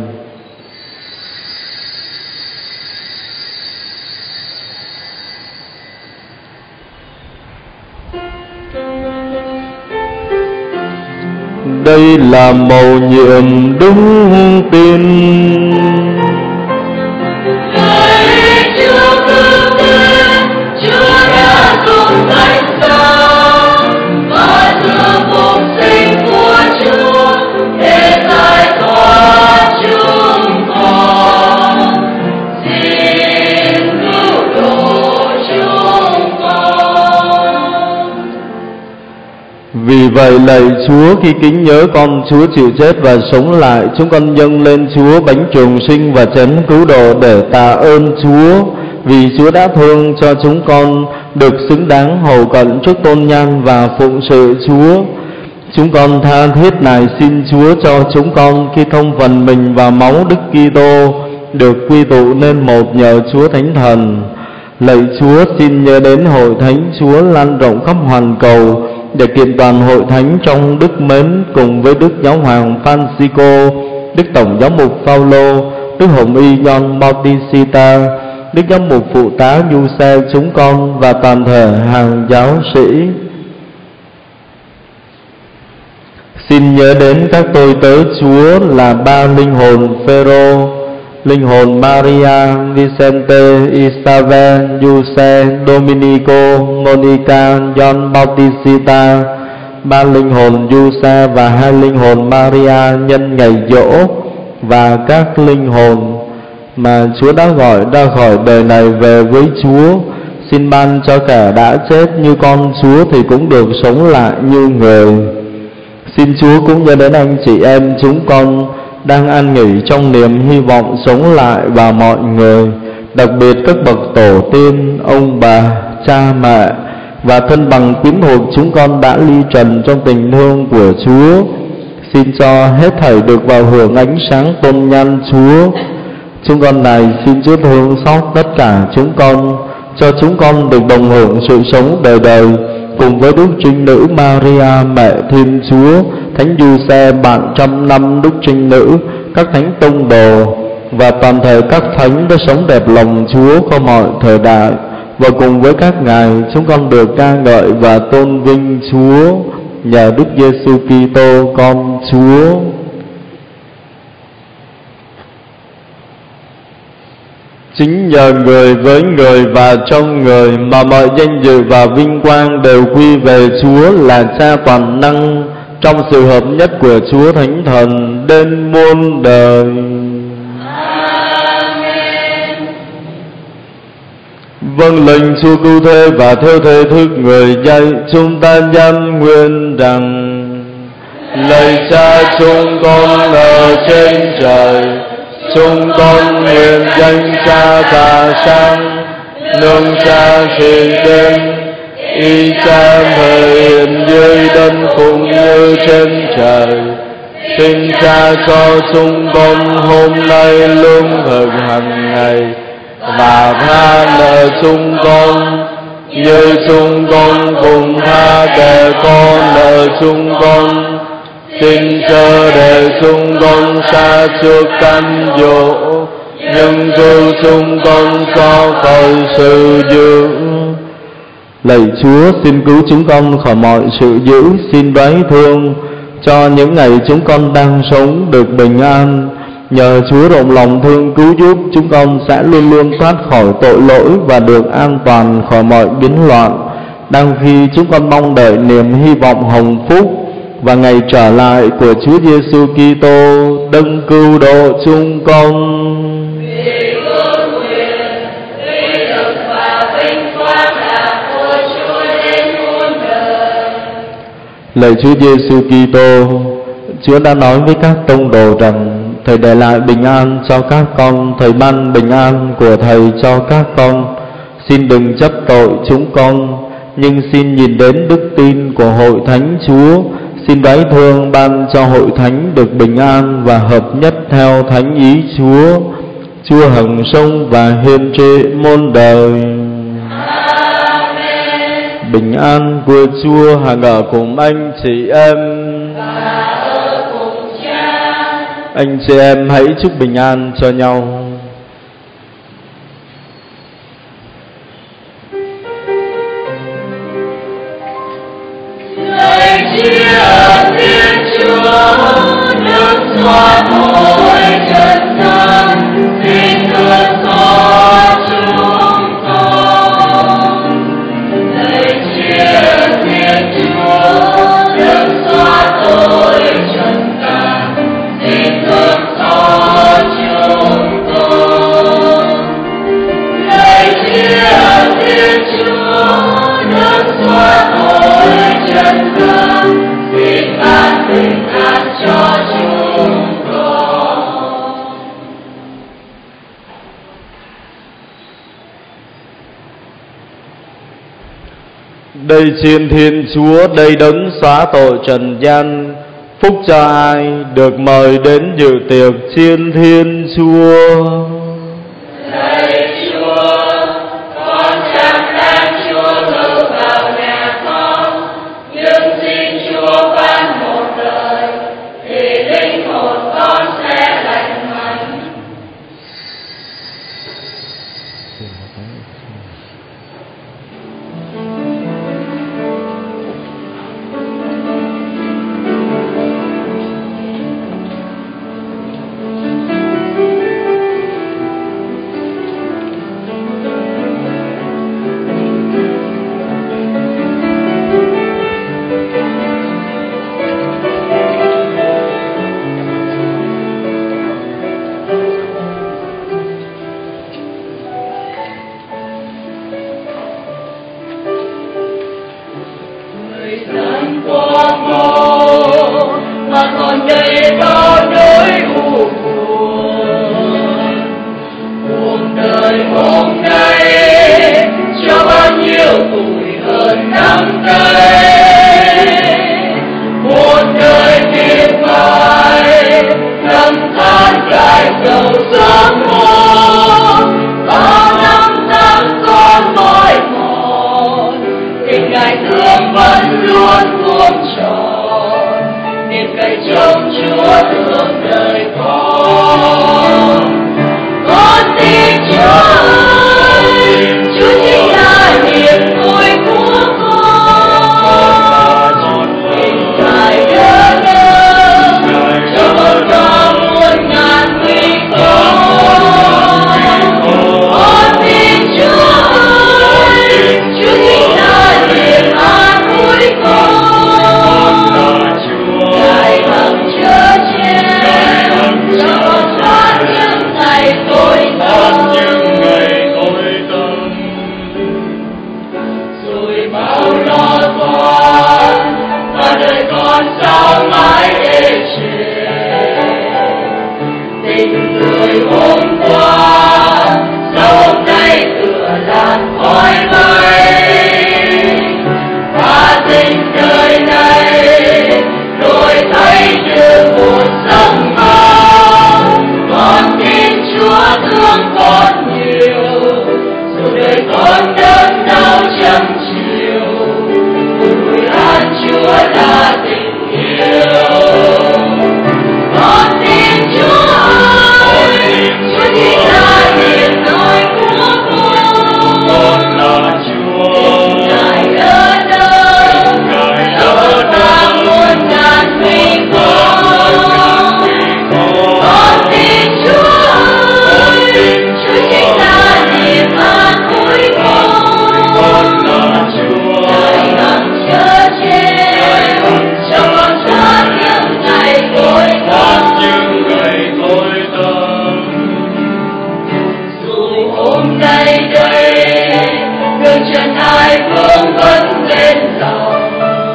Đây là mầu nhiệm đúng tin. Lạy Chúa cứu thế, Chúa đã dùng thánh giá và thừa phục sinh của Chúa để giải thoát chúng con. Xin cứu độ chúng con. Vì vậy lạy Chúa, khi kính nhớ con Chúa chịu chết và sống lại, chúng con dâng lên Chúa bánh trường sinh và chén cứu độ để tạ ơn Chúa, vì Chúa đã thương cho chúng con được xứng đáng hầu cận trước tôn nhan và phụng sự Chúa. Chúng con tha thiết nài xin Chúa cho chúng con, khi thông phần mình và máu Đức Kitô, được quy tụ nên một nhờ Chúa Thánh Thần. Lạy Chúa, xin nhớ đến hội thánh Chúa lan rộng khắp hoàn cầu, để kiện toàn hội thánh trong đức mến, cùng với Đức Giáo hoàng Francisco, Đức Tổng Giám mục Phaolô, Đức Hồng y Gioan Bautista, Đức Giám mục phụ tá Giuse chúng con và toàn thể hàng giáo sĩ. Xin nhớ đến các tôi tớ Chúa là ba linh hồn Phêrô, linh hồn Maria, Vicente, Isabel, Giuse, Dominico, Monica, Gioan Bautista, ba linh hồn Giuse và hai linh hồn Maria nhân ngày giỗ, và các linh hồn mà Chúa đã gọi ra khỏi đời này về với Chúa. Xin ban cho kẻ đã chết như con Chúa thì cũng được sống lại như người. Xin Chúa cũng nhớ đến anh chị em chúng con đang an nghỉ trong niềm hy vọng sống lại, và mọi người, đặc biệt các bậc tổ tiên, ông bà, cha mẹ và thân bằng quyến thuộc chúng con đã ly trần trong tình thương của Chúa. Xin cho hết thảy được vào hưởng ánh sáng tôn nhan Chúa. Chúng con này xin Chúa thương xót tất cả chúng con, cho chúng con được đồng hưởng sự sống đời đời cùng với Đức Trinh Nữ Maria mẹ Thiên Chúa, Thánh Giuse bạn trăm năm Đức Trinh Nữ, các thánh tông đồ và toàn thể các thánh đã sống đẹp lòng Chúa qua mọi thời đại. Và cùng với các ngài, chúng con được ca ngợi và tôn vinh Chúa nhờ Đức Giêsu Kitô con Chúa. Chính nhờ người, với người và trong người mà mọi danh dự và vinh quang đều quy về Chúa là Cha toàn năng, trong sự hợp nhất của Chúa Thánh Thần đến muôn đời. Amen. Vâng lệnh Chúa cứu thế và theo thể thức người dạy, chúng ta nhân nguyện rằng: lạy Cha chúng con ở trên trời, chúng con nguyện danh Cha Tha sáng, nương Cha thì đến, ý Cha thể hiện dưới đất cũng như trên trời. Xin Cha cho chúng con hôm nay lương thực hàng ngày, và tha nợ chúng con như chúng con cũng tha kẻ có nợ chúng con. Xin chớ để chúng con xa trước cám dỗ, nhưng cứu chúng con cho khỏi sự dữ. Lạy Chúa, xin cứu chúng con khỏi mọi sự dữ, xin đoái thương cho những ngày chúng con đang sống được bình an. Nhờ Chúa rộng lòng thương cứu giúp, chúng con sẽ luôn luôn thoát khỏi tội lỗi và được an toàn khỏi mọi biến loạn, đang khi chúng con mong đợi niềm hy vọng hồng phúc và ngày trở lại của Chúa Giêsu Kitô, đấng cứu độ chúng con. Lạy Chúa Giêsu Kitô, Chúa đã nói với các tông đồ rằng Thầy để lại bình an cho các con, Thầy ban bình an của Thầy cho các con. Xin đừng chấp tội chúng con, nhưng xin nhìn đến đức tin của hội thánh Chúa. Xin đoái thương ban cho hội thánh được bình an và hợp nhất theo thánh ý Chúa. Chúa hằng sống và hiên trị muôn đời. Amen. Bình an của Chúa hằng ở cùng anh chị em. Anh chị em hãy chúc bình an cho nhau. Lạy Thiên Chúa, nước xóa tội trần gian, xin thương xót chúng con. Lạy Thiên Chúa, nước xóa tội trần gian, xin thương xót chúng con. Lạy Thiên Chúa, nước xóa tội trần gian, xin ban bình an cho chúng con. Đây chiên Thiên Chúa, đây đấng xóa tội trần gian, phúc cho ai được mời đến dự tiệc chiên Thiên Chúa. Lạy Chúa, con chẳng đang Chúa ngự vào nhà con, nhưng xin Chúa ban một lời, thì linh hồn con sẽ lành mạnh. Thời gian qua ngô mà còn đầy bao nỗi u buồn. Cuộc đời hôm nay cho bao nhiêu tuổi hơn năm cây. Một đời miệt mài năm tháng dài dầu sớm hôm, bao năm tháng con mỏi mòn, tình Ngài thương vẫn luôn vuông tròn, niềm cậy trông Chúa thương đời con. Con tin Chúa ơi, Chúa chính là niềm vui của con. Tình Ngài đỡ đỡ cho con qua muôn ngàn nguy cơ. Con tin Chúa ơi, Chúa chính là niềm an ủi con. Ngài hằng chở che cho con thoát những ngày tối tăm. Rồi bao lo toan và đời con sao mãi ê chề. Tình người hôm qua sao hôm nay tựa làn khói bay. Và tình đời này đổi thay như một giấc mơ. Con tin Chúa thương con nhiều, dù đời con đớn đau trăm chiều. Vui an Chúa là tình yêu. Con tin Chúa ơi, Chúa chính là niềm vui của con. Ngài chân ai vương vấn bên lòng,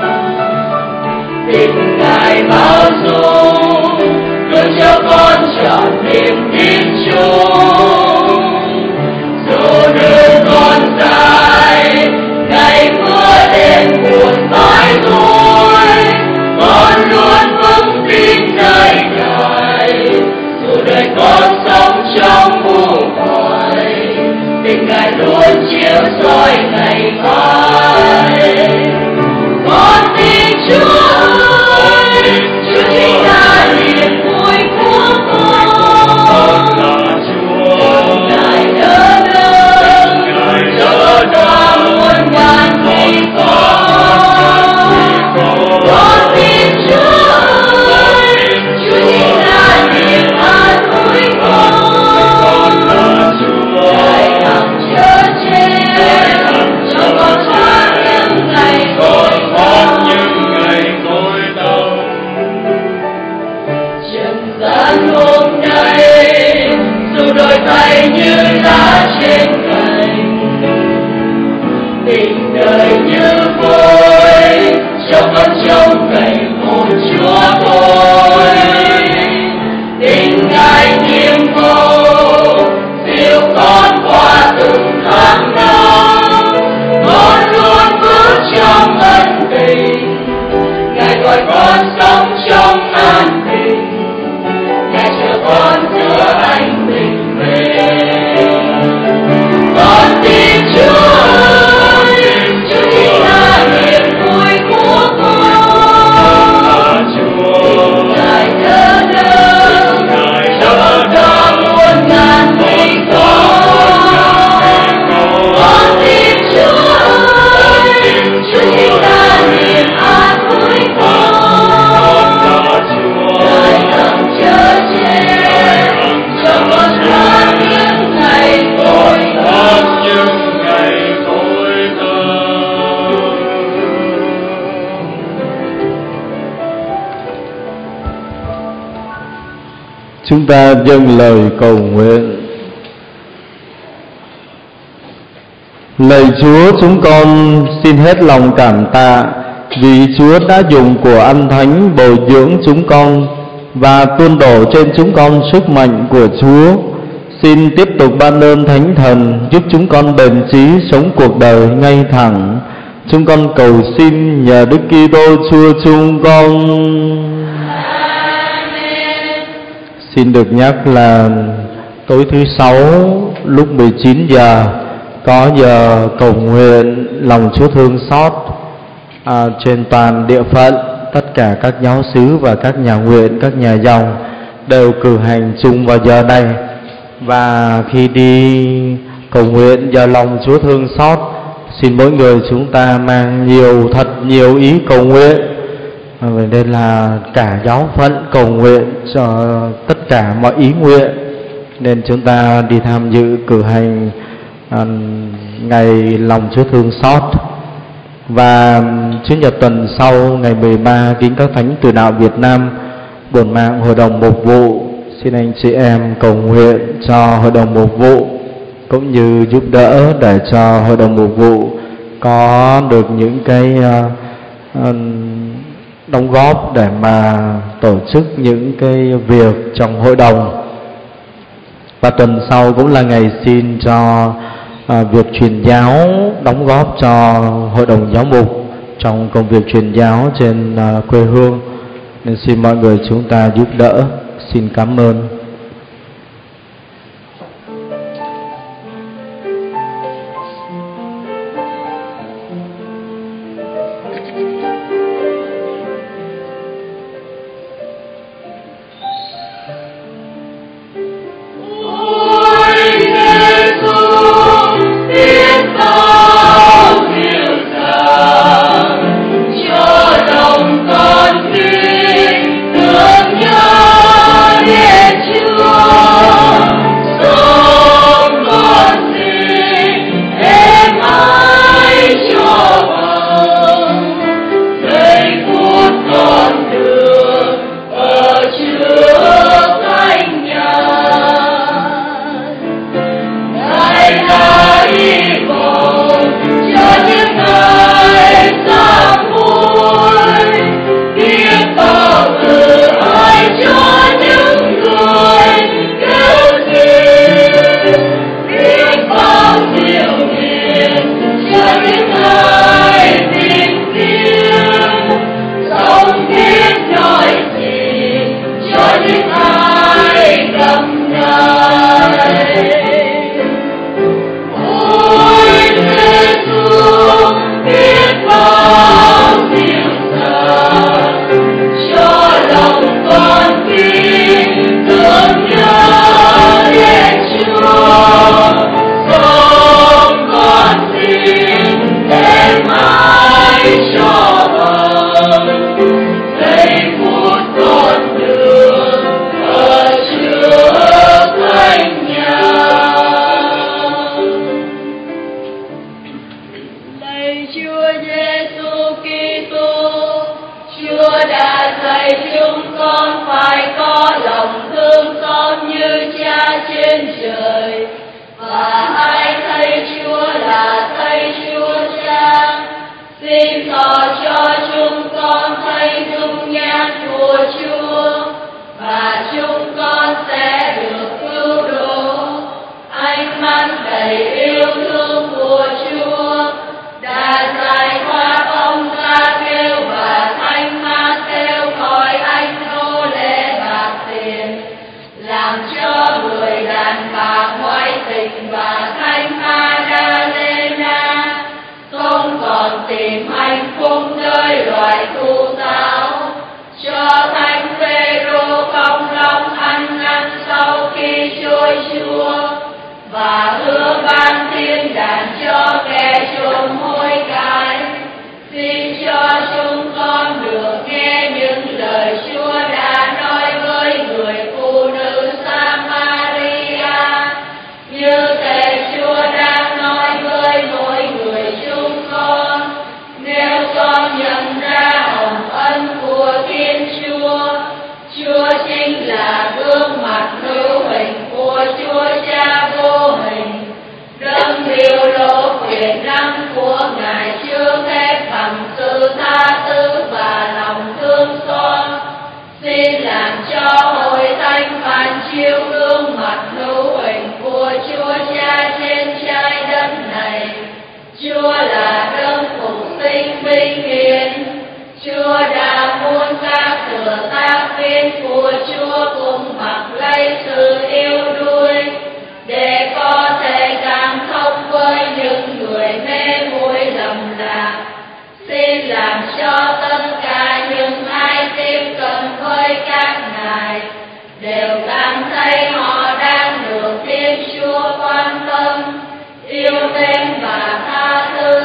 tình Ngài bao dung luôn cho con trọn niềm tin chung. Dù đường còn dài, ngày mưa đêm buồn mãi thôi, con luôn vững tin nơi Ngài. Dù đời con sống trong u hoài, tình Ngài luôn chiếu soi ngày mai. Con tin Chúa ơi, Chúa chính là niềm vui của con. Ngài đỡ đâng cho ta muôn ngàn vì con. Con tin Chúa ơi, Chúa chính là niềm an ủi con. Ngài hằng chở che cho con thoát những ngày tối tăm. Trần gian hôm nay dù đổi thay như lá trên cành, tình đời như vôi cho con trông cạnh một Chúa thôi. Tình Ngài nhiệm màu dìu con qua từng tháng năm, con luôn bước trong ân tình. Ngài gọi con sống trong an bình, Ngài chờ con giữa anh bình minh. Con tin Chúa ơi, Chúa chính là niềm vui của con. Ngài đỡ đâng cho con muôn ngàn vì con. Con tin Chúa ơi, Chúa chính là niềm an ủi con. Ngài hằng chở che cho con thoát những ngày tối tăm. Chúng ta dâng lời cầu nguyện. Lạy Chúa, chúng con xin hết lòng cảm tạ vì Chúa đã dùng của Ăn Thánh bồi dưỡng chúng con và tuôn đổ trên chúng con sức mạnh của Chúa. Xin tiếp tục ban ơn Thánh Thần giúp chúng con bền chí sống cuộc đời ngay thẳng. Chúng con cầu xin nhờ Đức Kitô Chúa chúng con. Xin được nhắc là tối thứ Sáu lúc 19 giờ có giờ cầu nguyện lòng Chúa thương xót trên toàn địa phận. Tất cả các giáo xứ và các nhà nguyện, các nhà dòng đều cử hành chung vào giờ này. Và khi đi cầu nguyện giờ lòng Chúa thương xót, xin mỗi người chúng ta mang thật nhiều ý cầu nguyện. Vậy nên là cả giáo phận cầu nguyện cho tất cả mọi ý nguyện. Nên chúng ta đi tham dự cử hành ngày lòng Chúa thương xót. Và Chủ nhật tuần sau ngày 13 kính các thánh từ đạo Việt Nam, bổn mạng hội đồng mục vụ xin anh chị em cầu nguyện cho hội đồng mục vụ, cũng như giúp đỡ để cho hội đồng mục vụ có được những cái đóng góp để mà tổ chức những cái việc trong hội đồng. Và tuần sau cũng là ngày xin cho việc truyền giáo, đóng góp cho hội đồng giáo mục trong công việc truyền giáo trên quê hương. Nên xin mọi người chúng ta giúp đỡ. Xin cảm ơn. Chúa Bình và Thánh Magdalena, không còn tìm hạnh phúc nơi loài thú giáo, cho Thánh Phêrô không lòng ăn năn sau khi trôi chua, và hứa ban thiên đàng cho kẻ trộm hối cải. Xin cho chúng con được nghe những lời Chúa đã nói với người phụ nữ Samaria, như thể Chúa đang nói với mỗi người chúng con. Nếu con nhận ra hồng ân của Thiên Chúa, Chúa chính là gương mặt hữu hình của Chúa Cha vô hình, đấng biểu lộ quyền năng của Ngài chưa phép bằng sự tha thứ và lòng thương xót. Xin làm cho hội thánh phản chiếu gương mặt hữu hình của Chúa Cha trên trái đất này. Chúa là đấng phục sinh vinh hiển. Chúa đã muốn các thừa tác viên của Chúa cùng mặc lấy sự yêu đuối, để có thể cảm thông với những người mê muội lầm lạc. Xin làm cho tất cả những ai tiếp cận với các ngài đều cảm thấy họ đang được Thiên Chúa quan tâm, yêu mến và tha thứ.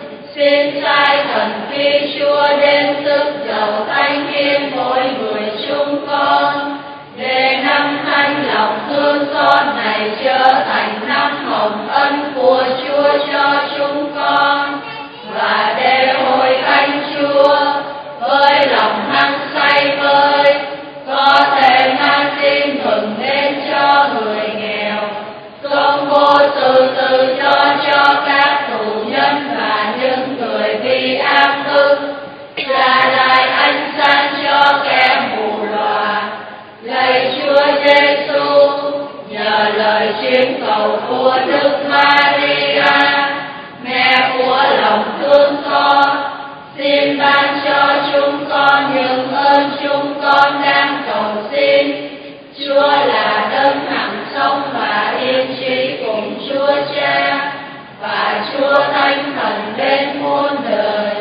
Xin sai thần khi Chúa đến sức giàu thánh hiến mỗi người chúng con, để năm thánh lòng thương xót này trở thành năm hồng ân của Chúa cho chúng con, và để hội thánh Chúa với lòng hăng say vơi có thể mang tin mừng đến cho người nghèo, công bố sự tự do cho các tù nhân và những người bị áp bức, trả lại ánh sáng cho kẻ mù lòa. Lạy Chúa Giêsu, nhờ lời chuyên cầu của Đức Maria, mẹ của lòng thương xót, xin ban cho chúng con những ơn chúng con đang cầu xin. Chúa là đấng hằng sống và yên trí cùng Chúa Cha và Chúa Thánh Thần đến muôn đời.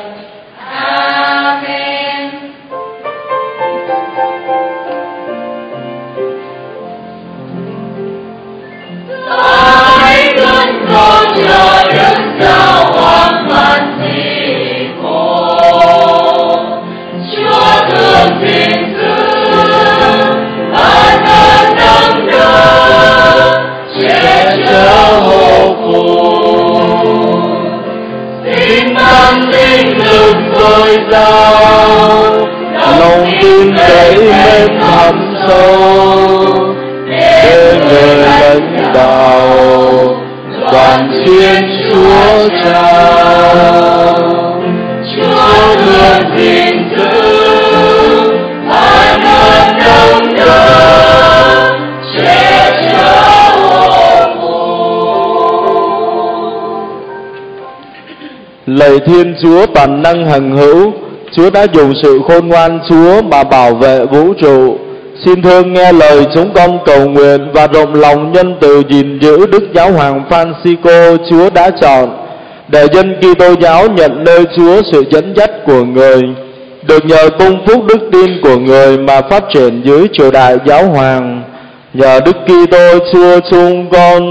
Amen. Hãy luôn cầu cho Đức Giáo Hoàng Văn Thị Cô, Chúa thương gìn giữ ơn ơn nâng đỡ che chở hộ phù. Xin ban linh lực dồi dào, lòng tin cậy mến thẳm sâu, để người lãnh đạo toàn thiên Chúa Cha. Chúa thương gìn giữ ơn ơn nâng đỡ che chở hộ phù. Lạy Thiên Chúa toàn năng hằng hữu, Chúa đã dùng sự khôn ngoan Chúa mà bảo vệ vũ trụ. Xin thương nghe lời chúng con cầu nguyện và rộng lòng nhân từ gìn giữ Đức Giáo Hoàng Francisco Chúa đã chọn, để dân Kitô giáo nhận nơi Chúa sự dẫn dắt của người, được nhờ cung phúc đức tin của người mà phát triển dưới triều đại Giáo Hoàng. Nhờ Đức Kitô Chúa chúng con.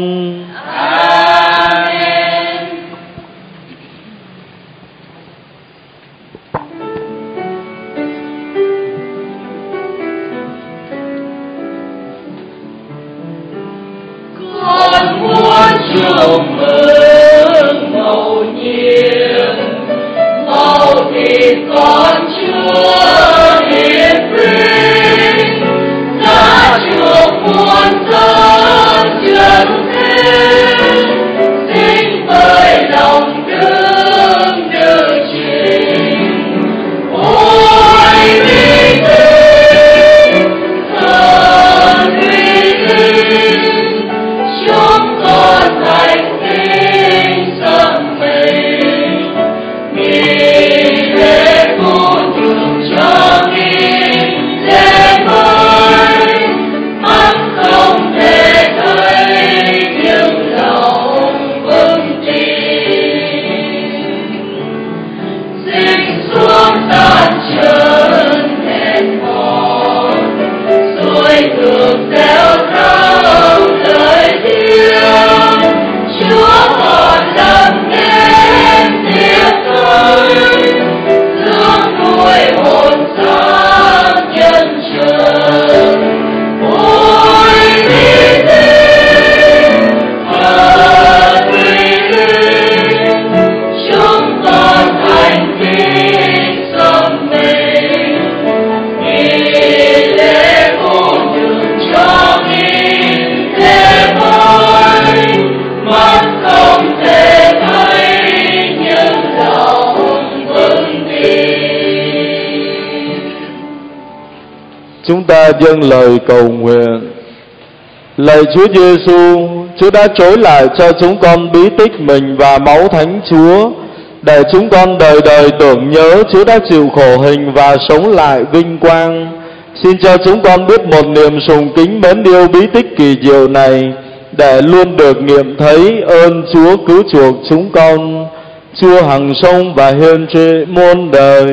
Con muốn chúc mừng mầu nhiệm, mầu thịt con Chúa hiển vinh, giá chuộc muôn dân chân thế, sinh bởi lòng đương được trình. Ôi vinh linh, thần vinh linh, chúng con thành kính ta dâng lời cầu nguyện. Lạy Chúa Giêsu, Chúa đã trối lại cho chúng con bí tích mình và máu Thánh Chúa, để chúng con đời đời tưởng nhớ Chúa đã chịu khổ hình và sống lại vinh quang. Xin cho chúng con biết một niềm sùng kính mến yêu bí tích kỳ diệu này, để luôn được nghiệm thấy ơn Chúa cứu chuộc chúng con. Chúa hằng sống và hiền trị muôn đời.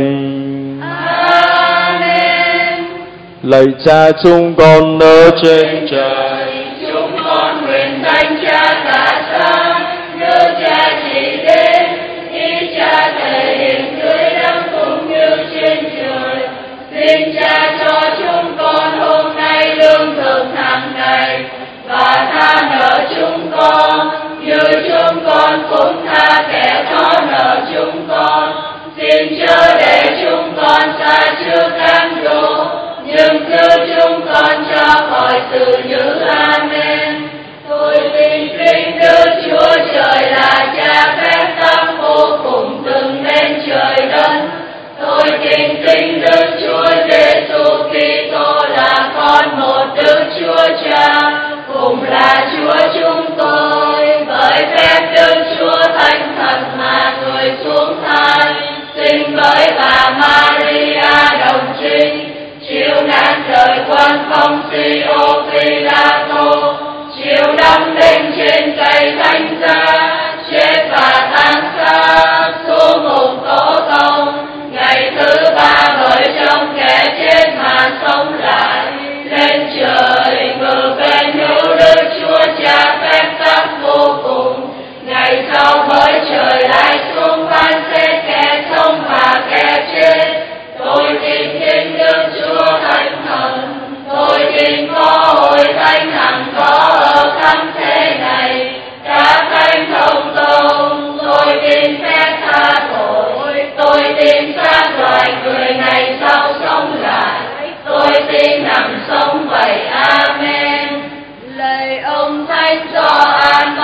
Amen. Lạy Cha chúng con ở trên trời, Chúng con nguyện danh Cha cả sáng, nước Cha chỉ đến, ý Cha thể hiện dưới đất cũng như trên trời. Xin Cha cho chúng con hôm nay lương thực hàng ngày, và tha nợ chúng con như chúng con cũng tha kẻ có nợ chúng con. Xin chớ để chúng con sa trước cám dỗ, nhưng cứu chúng con cho khỏi sự dữ. Amen. Tôi tin kính Đức Chúa Trời là Cha phép tắc vô cùng từng lên trời đất. Tôi tin kính Đức Chúa Giêsu Kitô là con một Đức Chúa Cha, cùng là Chúa chúng tôi. Bởi phép Đức Chúa Thánh Thần mà người xuống thai, sinh với bà Maria đồng trinh, chịu nạn đời quân Phong Siô Phi-la-tô, chịu đóng đinh trên cây thánh giá, chết và táng xác, xuống ngục tổ tông, ngày thứ ba bởi trong kẻ chết mà sống lại, lên trời ngự bên hữu Đức Chúa Cha phép tắc vô cùng. Ngày sau bởi trời lại xuống phán xét kẻ sống và kẻ chết. Tôi tin kính Đức Chúa Thánh Thần, tôi tin có hội thánh hằng có ở khắp thế này, các thánh thông tông. Tôi tin phép tha tội, tôi tin xác loài người ngày sau sống lại, tôi tin nằm sống vậy. Amen. Lạy ông Thánh Gioan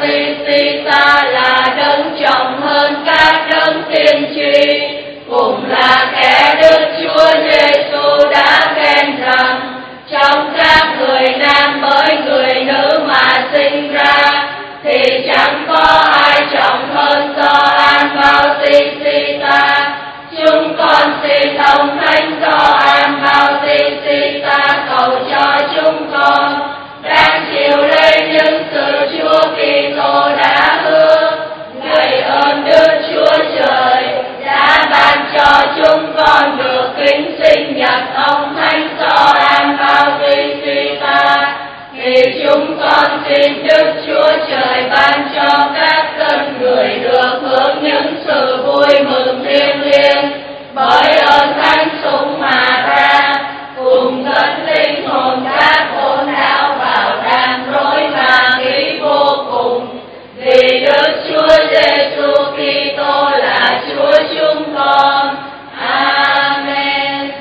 Bautista là đấng trọng hơn các đấng tiên tri, cũng là kẻ Đức Chúa Giêsu đã khen rằng trong các người nam bởi người nữ mà sinh ra thì chẳng có ai trọng hơn Gioan Bautista. Chúng con xin ông Thánh Gioan Bautista cầu cho chúng con đang chịu lấy những sự Chúa Kitô đã hứa. Lạy ơn Đức Chúa Trời đã ban cho chúng con được kính sinh nhật ông Thánh Gioan Bautista, thì chúng con xin Đức Chúa Trời ban cho các dân người được hưởng những sự vui mừng thiêng liêng bởi ơn thánh sủng mà ra, cùng dẫn linh hồn các hồn đạo vào đàn rối và nghĩ vô cùng, vì Đức Chúa Giêsu Kitô là Chúa chúng con. Amen.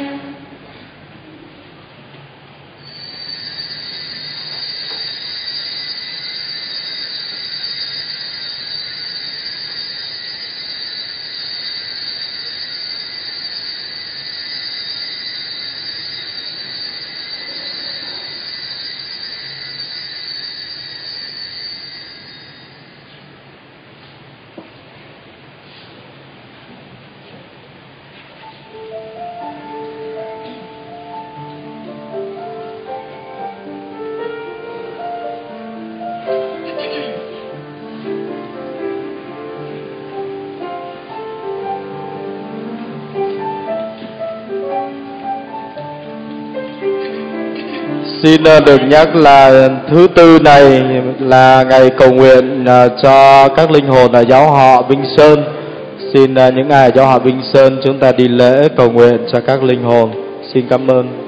Xin được nhắc là thứ tư này là ngày cầu nguyện cho các linh hồn ở giáo họ Vinh Sơn. Xin những ai ở giáo họ Vinh Sơn chúng ta đi lễ cầu nguyện cho các linh hồn. Xin cảm ơn.